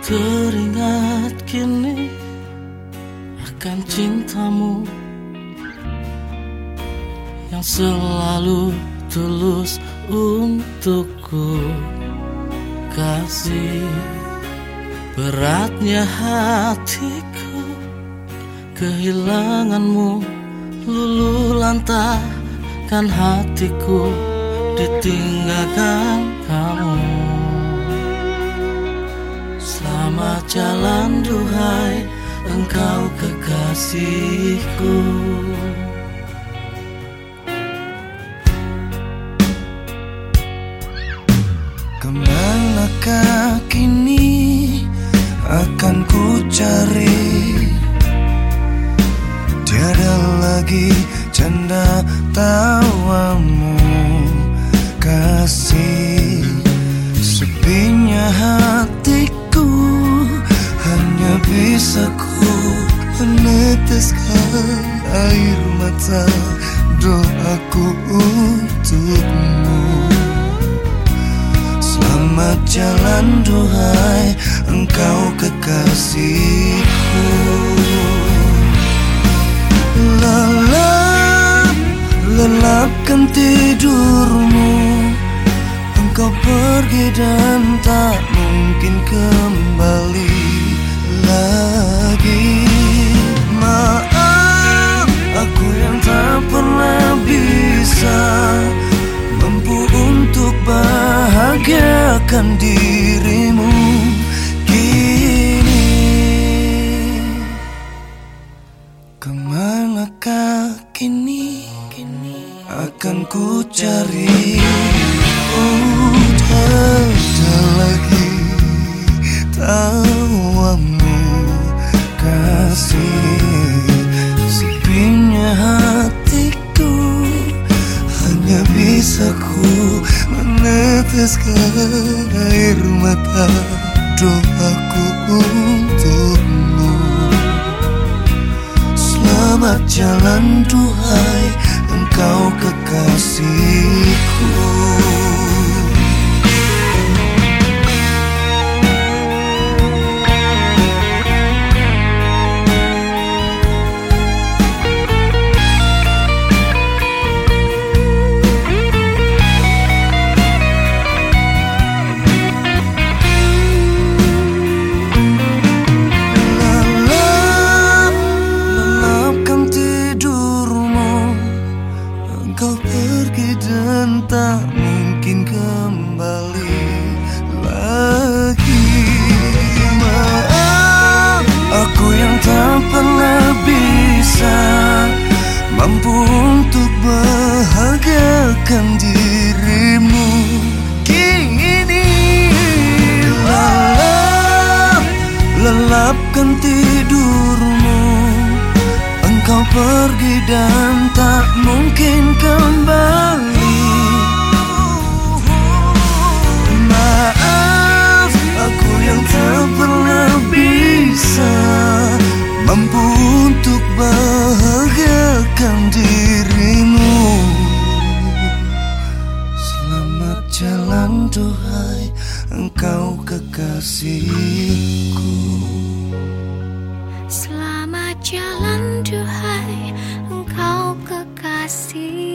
teringat kini akan cintamu yang selalu tulus untukku. Kasih beratnya hatiku, kehilanganmu luluh lantahkan hatiku, ditinggalkan kamu. Selamat jalan duhai engkau kekasihku. Kemanakah kini akan ku cari? Tiada lagi canda tawamu, kasih. Sepinya hatiku, hanya bisa ku meneteskan air mata doaku untukmu. Selamat jalan duhai engkau kekasihku. Lelapkan tidurmu, engkau pergi dan tak mungkin kembali lagi. Maaf, aku yang tak pernah bisa mampu untuk bahagiakan dirimu kini. Kemanakah kini akan ku cari? Oh, tiada lagi tawamu, kasih. Sepinya hatiku, hanya bisa ku meneteskan air mata doaku untukmu. Selamat jalan duhai engkau kekasihku. Engkau pergi dan tak mungkin kembali lagi. Maaf, aku yang tak pernah bisa mampu untuk bahagiakan dirimu kini. Lelapkan tidurmu, engkau pergi dan tak mungkin kembali. Maaf, aku yang tak pernah bisa mampu untuk bahagiakan dirimu. Selamat jalan duhai engkau kekasihku. Selamat jalan duhai engkau kekasih.